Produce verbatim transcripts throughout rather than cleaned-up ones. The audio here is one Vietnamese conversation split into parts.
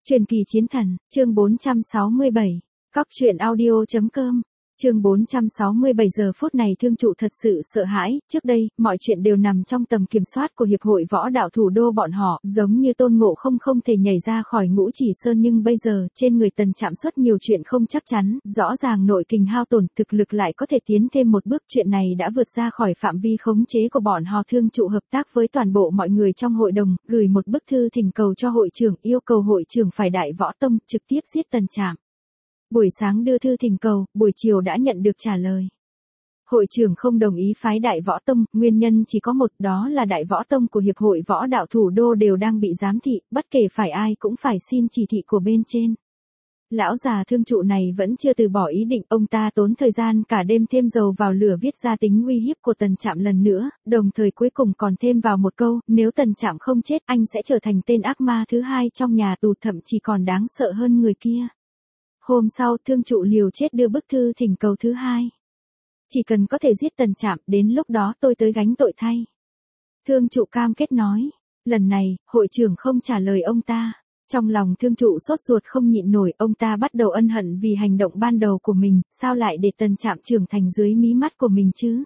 Truyền kỳ chiến thần, chương bốn trăm sáu mươi bảy. Cóc truyện audio chấm com. Chương bốn trăm sáu mươi bảy giờ phút này thương trụ thật sự sợ hãi, trước đây, mọi chuyện đều nằm trong tầm kiểm soát của Hiệp hội Võ đạo Thủ đô bọn họ, giống như Tôn Ngộ Không không thể nhảy ra khỏi Ngũ Chỉ Sơn, nhưng bây giờ, trên người Tần Trạm xuất nhiều chuyện không chắc chắn, rõ ràng nội kình hao tổn, thực lực lại có thể tiến thêm một bước, chuyện này đã vượt ra khỏi phạm vi khống chế của bọn họ. Thương trụ hợp tác với toàn bộ mọi người trong hội đồng, gửi một bức thư thỉnh cầu cho hội trưởng, yêu cầu hội trưởng phải đại võ tông, trực tiếp giết Tần Trạm. Buổi sáng đưa thư thỉnh cầu, buổi chiều đã nhận được trả lời. Hội trưởng không đồng ý phái Đại Võ Tông, nguyên nhân chỉ có một, đó là Đại Võ Tông của Hiệp hội Võ đạo Thủ đô đều đang bị giám thị, bất kể phải ai cũng phải xin chỉ thị của bên trên. Lão già thương trụ này vẫn chưa từ bỏ ý định, ông ta tốn thời gian cả đêm thêm dầu vào lửa viết ra tính uy hiếp của Tần Trạm lần nữa, đồng thời cuối cùng còn thêm vào một câu, nếu Tần Trạm không chết anh sẽ trở thành tên ác ma thứ hai trong nhà tù, thậm chí còn đáng sợ hơn người kia. Hôm sau, thương trụ liều chết đưa bức thư thỉnh cầu thứ hai. Chỉ cần có thể giết Tần Trạm, đến lúc đó tôi tới gánh tội thay. Thương trụ cam kết nói. Lần này, hội trưởng không trả lời ông ta. Trong lòng thương trụ sốt ruột không nhịn nổi, ông ta bắt đầu ân hận vì hành động ban đầu của mình, sao lại để Tần Trạm trưởng thành dưới mí mắt của mình chứ?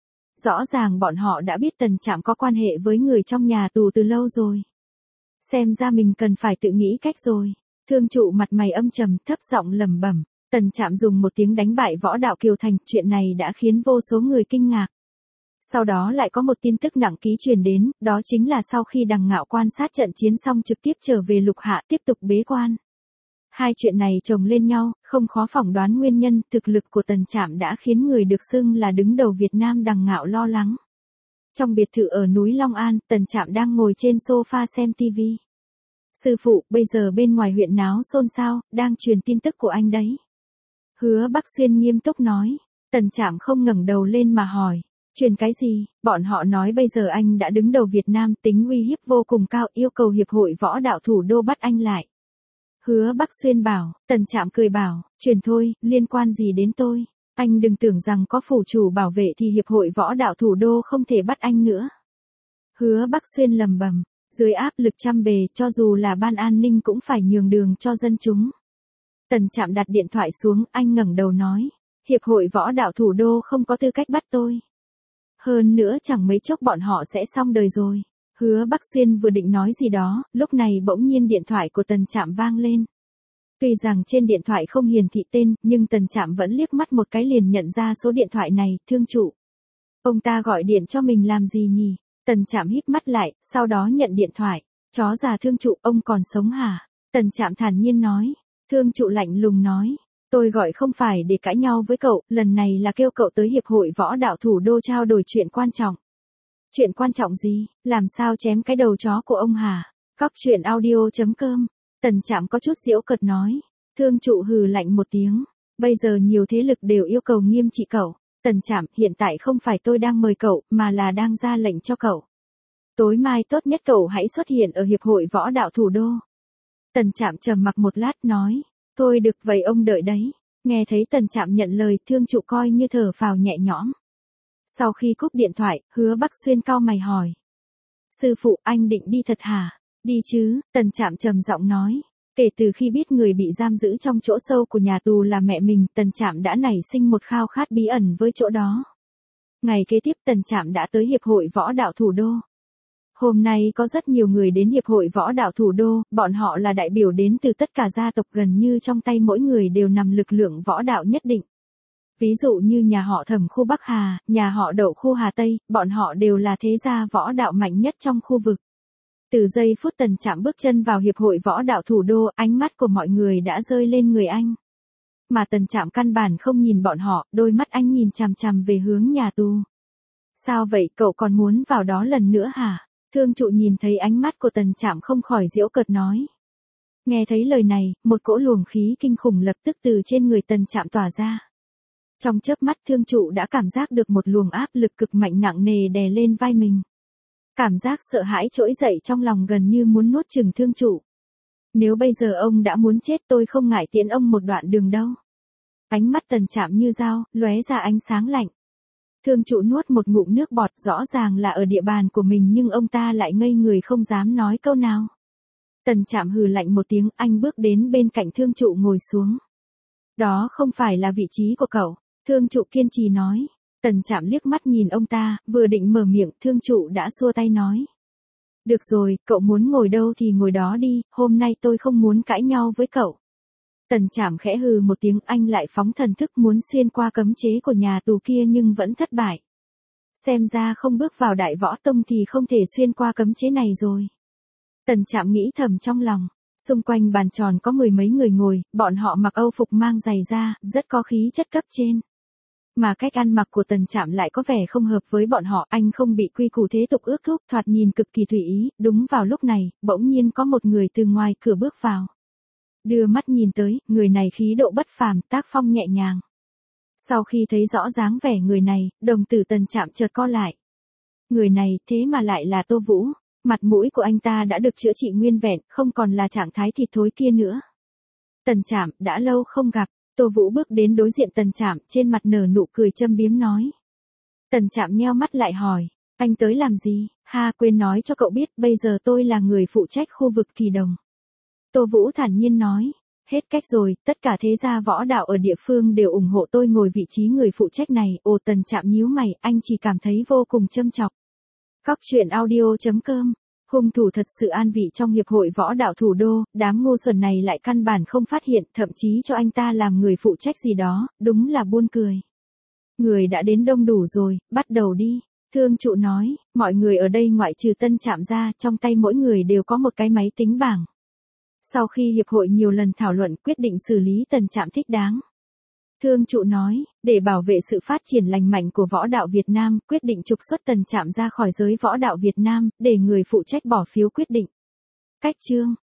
Rõ ràng bọn họ đã biết Tần Trạm có quan hệ với người trong nhà tù từ lâu rồi. Xem ra mình cần phải tự nghĩ cách rồi. Thương trụ mặt mày âm trầm, thấp giọng lẩm bẩm, Tần Trạm dùng một tiếng đánh bại Võ đạo Kiều Thành, chuyện này đã khiến vô số người kinh ngạc. Sau đó lại có một tin tức nặng ký truyền đến, đó chính là sau khi Đằng Ngạo quan sát trận chiến xong trực tiếp trở về Lục Hạ tiếp tục bế quan. Hai chuyện này chồng lên nhau, không khó phỏng đoán nguyên nhân, thực lực của Tần Trạm đã khiến người được xưng là đứng đầu Việt Nam Đằng Ngạo lo lắng. Trong biệt thự ở núi Long An, Tần Trạm đang ngồi trên sofa xem tivi. Sư phụ, bây giờ bên ngoài huyện náo xôn xao, đang truyền tin tức của anh đấy. Hứa Bắc Xuyên nghiêm túc nói. Tần Trạm không ngẩng đầu lên mà hỏi. Truyền cái gì? Bọn họ nói bây giờ anh đã đứng đầu Việt Nam, tính uy hiếp vô cùng cao, yêu cầu Hiệp hội Võ đạo Thủ đô bắt anh lại. Hứa Bắc Xuyên bảo. Tần Trạm cười bảo, truyền thôi, liên quan gì đến tôi? Anh đừng tưởng rằng có phủ chủ bảo vệ thì Hiệp hội Võ đạo Thủ đô không thể bắt anh nữa. Hứa Bắc Xuyên lầm bầm. Dưới áp lực trăm bề, cho dù là ban an ninh cũng phải nhường đường cho dân chúng. Tần Trạm đặt điện thoại xuống, anh ngẩng đầu nói. Hiệp hội Võ đạo Thủ đô không có tư cách bắt tôi. Hơn nữa chẳng mấy chốc bọn họ sẽ xong đời rồi. Hứa Bắc Xuyên vừa định nói gì đó, lúc này bỗng nhiên điện thoại của Tần Trạm vang lên. Tuy rằng trên điện thoại không hiển thị tên, nhưng Tần Trạm vẫn liếc mắt một cái liền nhận ra số điện thoại này, thương trụ. Ông ta gọi điện cho mình làm gì nhỉ? Tần Trạm híp mắt lại, sau đó nhận điện thoại. Chó già thương trụ, ông còn sống hả? Tần Trạm thản nhiên nói. Thương trụ lạnh lùng nói. Tôi gọi không phải để cãi nhau với cậu, lần này là kêu cậu tới Hiệp hội Võ đạo Thủ đô trao đổi chuyện quan trọng. Chuyện quan trọng gì? Làm sao chém cái đầu chó của ông hả? Cóc truyện audio chấm com. Tần Trạm có chút giễu cợt nói. Thương trụ hừ lạnh một tiếng. Bây giờ nhiều thế lực đều yêu cầu nghiêm trị cậu. Tần Trạm, hiện tại không phải tôi đang mời cậu, mà là đang ra lệnh cho cậu. Tối mai tốt nhất cậu hãy xuất hiện ở Hiệp hội Võ đạo Thủ đô. Tần Trạm trầm mặc một lát nói. Thôi được vậy ông đợi đấy. Nghe thấy Tần Trạm nhận lời, thương trụ coi như thở phào nhẹ nhõm. Sau khi cúp điện thoại, Hứa Bắc Xuyên cau mày hỏi. Sư phụ, anh định đi thật hả? Đi chứ, Tần Trạm trầm giọng nói. Kể từ khi biết người bị giam giữ trong chỗ sâu của nhà tù là mẹ mình, Tần Trạm đã nảy sinh một khao khát bí ẩn với chỗ đó. Ngày kế tiếp Tần Trạm đã tới Hiệp hội Võ đạo Thủ đô. Hôm nay có rất nhiều người đến Hiệp hội Võ đạo Thủ đô, bọn họ là đại biểu đến từ tất cả gia tộc, gần như trong tay mỗi người đều nằm lực lượng võ đạo nhất định. Ví dụ như nhà họ Thẩm khu Bắc Hà, nhà họ Đậu khu Hà Tây, bọn họ đều là thế gia võ đạo mạnh nhất trong khu vực. Từ giây phút Tần Trạm bước chân vào Hiệp hội Võ đạo Thủ đô, ánh mắt của mọi người đã rơi lên người anh. Mà Tần Trạm căn bản không nhìn bọn họ, đôi mắt anh nhìn chằm chằm về hướng nhà tù. Sao vậy, cậu còn muốn vào đó lần nữa hả? Thương trụ nhìn thấy ánh mắt của Tần Trạm không khỏi giễu cợt nói. Nghe thấy lời này, một cỗ luồng khí kinh khủng lập tức từ trên người Tần Trạm tỏa ra. Trong chớp mắt thương trụ đã cảm giác được một luồng áp lực cực mạnh nặng nề đè lên vai mình. Cảm giác sợ hãi trỗi dậy trong lòng gần như muốn nuốt chửng thương trụ. Nếu bây giờ ông đã muốn chết tôi không ngại tiễn ông một đoạn đường đâu. Ánh mắt Tần Trạm như dao, lóe ra ánh sáng lạnh. Thương trụ nuốt một ngụm nước bọt, rõ ràng là ở địa bàn của mình nhưng ông ta lại ngây người không dám nói câu nào. Tần Trạm hừ lạnh một tiếng, anh bước đến bên cạnh thương trụ ngồi xuống. Đó không phải là vị trí của cậu, thương trụ kiên trì nói. Tần Trạm liếc mắt nhìn ông ta, vừa định mở miệng, thương trụ đã xua tay nói. Được rồi, cậu muốn ngồi đâu thì ngồi đó đi, hôm nay tôi không muốn cãi nhau với cậu. Tần Trạm khẽ hừ một tiếng, anh lại phóng thần thức muốn xuyên qua cấm chế của nhà tù kia nhưng vẫn thất bại. Xem ra không bước vào Đại Võ Tông thì không thể xuyên qua cấm chế này rồi. Tần Trạm nghĩ thầm trong lòng, xung quanh bàn tròn có mười mấy người ngồi, bọn họ mặc âu phục mang giày da, rất có khí chất cấp trên. Mà cách ăn mặc của Tần Trạm lại có vẻ không hợp với bọn họ, anh không bị quy củ thế tục ước thúc, thoạt nhìn cực kỳ tùy ý. Đúng vào lúc này, bỗng nhiên có một người từ ngoài cửa bước vào. Đưa mắt nhìn tới, người này khí độ bất phàm, tác phong nhẹ nhàng. Sau khi thấy rõ dáng vẻ người này, đồng tử Tần Trạm chợt co lại. Người này thế mà lại là Tô Vũ, mặt mũi của anh ta đã được chữa trị nguyên vẹn, không còn là trạng thái thịt thối kia nữa. Tần Trạm, đã lâu không gặp. Tô Vũ bước đến đối diện Tần Trạm, trên mặt nở nụ cười châm biếm nói. Tần Trạm nheo mắt lại hỏi, anh tới làm gì? Ha, quên nói cho cậu biết, bây giờ tôi là người phụ trách khu vực Kỳ Đồng. Tô Vũ thản nhiên nói, hết cách rồi, tất cả thế gia võ đạo ở địa phương đều ủng hộ tôi ngồi vị trí người phụ trách này. Ồ, Tần Trạm nhíu mày, anh chỉ cảm thấy vô cùng châm chọc. Cóc truyện audio chấm com. Hung thủ thật sự an vị trong hiệp hội võ đạo thủ đô, đám ngu xuẩn này lại căn bản không phát hiện, thậm chí cho anh ta làm người phụ trách gì đó, đúng là buồn cười. Người đã đến đông đủ rồi, bắt đầu đi. Thương trụ nói, mọi người ở đây ngoại trừ Tân Trạm ra, trong tay mỗi người đều có một cái máy tính bảng. Sau khi hiệp hội nhiều lần thảo luận, quyết định xử lý Tần Trạm thích đáng. Thương trụ nói, để bảo vệ sự phát triển lành mạnh của võ đạo Việt Nam, quyết định trục xuất Tần Trạm ra khỏi giới võ đạo Việt Nam, để người phụ trách bỏ phiếu quyết định. Cách chương